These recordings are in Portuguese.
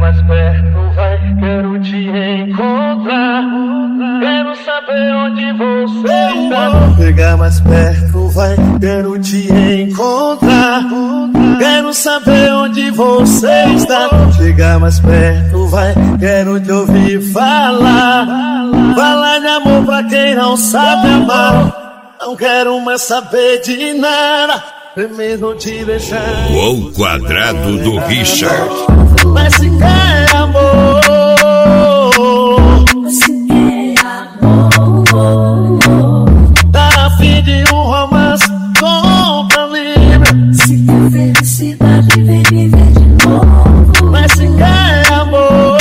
mais perto, vai, quero te encontrar. Quero saber onde você está. Chega mais perto, vai, quero te encontrar. Quero saber onde você está. Chega mais perto, vai, quero te ouvir falar. Falar de amor pra quem não sabe amar. Não quero mais saber de nada, primeiro te deixar. O quadrado do Richard. Mas se quer amor, se quer amor, tá a fim de um romance, compra livre. se quer felicidade, vem viver de novo. Mas se quer amor,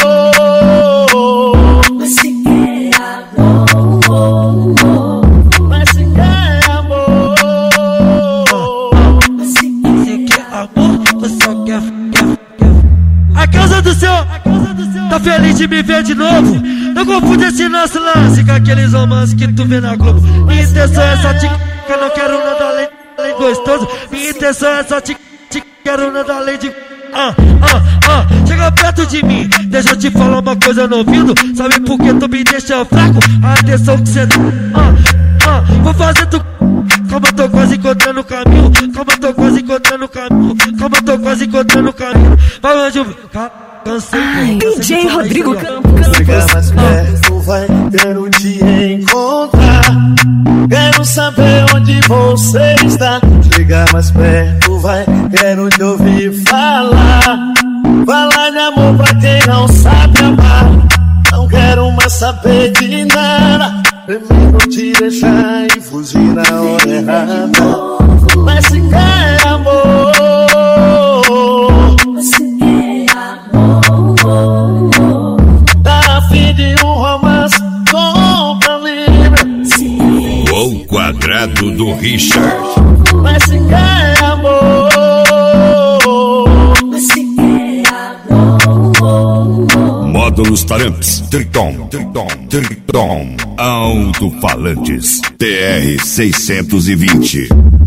Se quer amor, mas se quer amor, Se quer amor, você só quer. A causa do céu, tá feliz de me ver de novo? Não confunde esse nosso lance com aqueles romances que tu vê na Globo. Minha intenção é só te que eu não quero nada além gostoso. Minha intenção é só te quero nada além de. Chega perto de mim, deixa eu te falar uma coisa no ouvido. Sabe por que tu me deixa fraco? A atenção que cê vou fazer tu. Como eu tô quase encontrando o caminho. Como eu tô quase encontrando o caminho. Como eu tô quase encontrando o caminho. Vai onde eu cansei. DJ Rodrigo chega mais perto, vai, quero te encontrar. Quero saber onde você está. Chega mais perto, vai, quero te ouvir falar. Falar de amor pra quem não sabe amar. Não quero mais saber de nada, primeiro te deixar e fugir na hora errada. Mas se quer amor, se quer amor, tá a fim de um romance, compra livre. O quadrado do Richard. Mas se quer amor, se quer amor, Módulos Taramps, Triton, alto-falantes, TR-620.